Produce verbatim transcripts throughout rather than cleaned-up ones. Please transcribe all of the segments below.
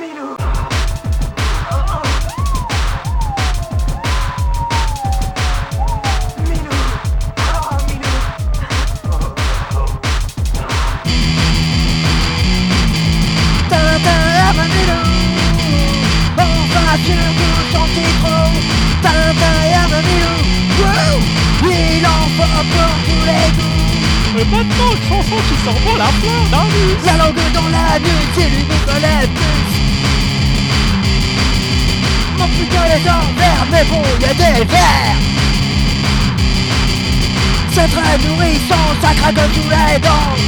Milou. Milou. Oh, Milou. Oh, oh. Tintin, ma Milou. Enfin, tu nous chanter trop. Tintin, ma Milou. Wow. Il en faut pour tous les goûts. Mais maintenant, une chanson qui sort pas la fleur d'un mus. La langue dans la nuit, c'est lui qui connaît plus. Mon plus que les gens verts, mais bon, y'a des verts. C'est très nourrissant, ça craque tous les dents.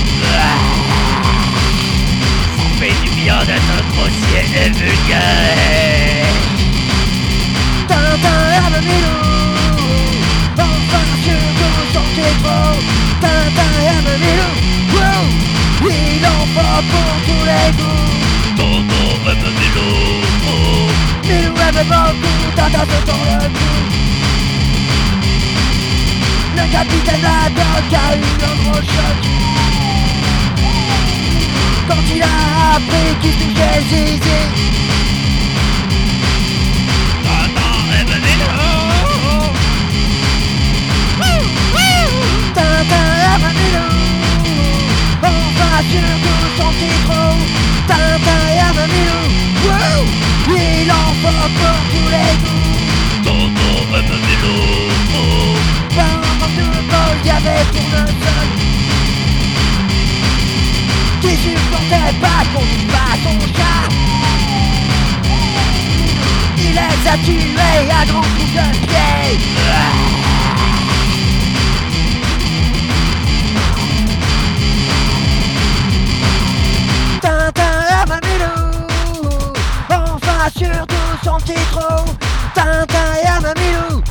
Ça fait du bien d'être grossier et vulgaire. Tintin, ma Milou. Enfin, tu nous chanter trop. Tintin, ma Milou. Wow. Il en faut pour tous les goûts. Tonton aime Milou. Milou aime beaucoup, Tintin se tend le cou. Le capitaine Haddock a eu un gros choc quand il a appris qu'il touchait Zizi. Tonton aime Milou. Tintin aime Milou. Enfin tu nous chanter trop. Tintin aime Milou. Wow. Il en faut pour tous les goûts. Tonton aime Milou. Par un manque de bol, y'avait Tournesol qui supportait pas qu'on touche pas son chat. Il les a tués à grands coups de pied. Tintin aime Milou. Enfin surtout son petit trop. Tintin aime Milou.